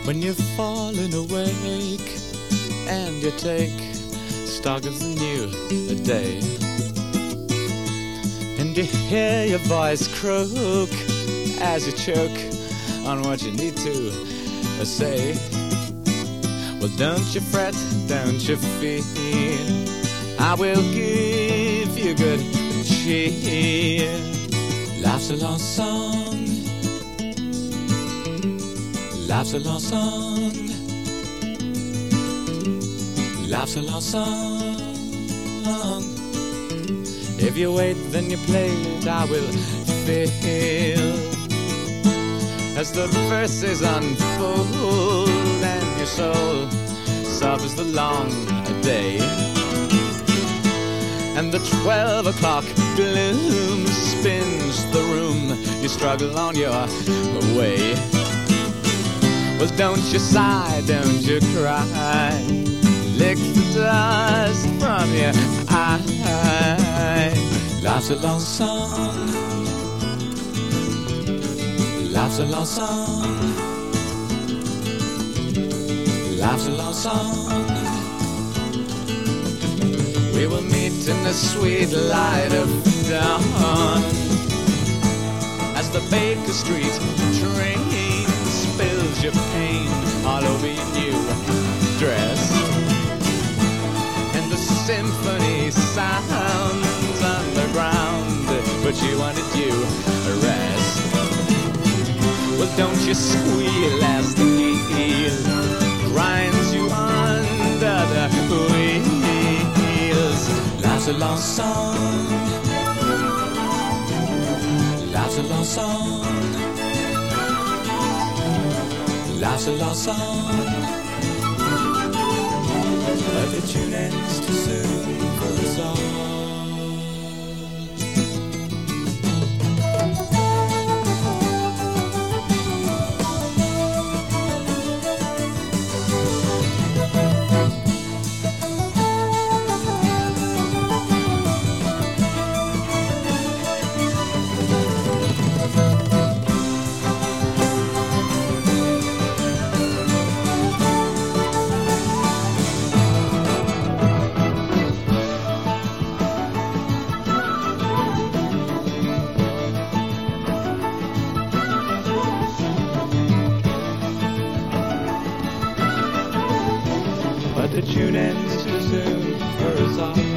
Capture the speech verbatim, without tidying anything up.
when you've fallen awake and you take stock of the new day, and you hear your voice croak as you choke on what you need to say. Well, don't you fret, don't you fear, I will give you good cheer. Life's a long song, life's a long song, life's a long song. If you wait, then you play it, I will feel as the verses unfold and your soul suffers the long day, and the twelve o'clock gloom spins the room. You struggle on your way. Well, don't you sigh, don't you cry, lick the dust from your eye. Life's a long song, life's a long song, life's a long song. We will meet in the sweet light of dawn as the Baker Street train spills your pain all over your new dress, and the symphony sounds underground, but you wanted you a rest. Well, don't you squeal as the heel grinds you under the wheels. Life's a long song, life's a long song, life's a long song, but the tune ends too soon for us all. But the tune ends too soon for us all.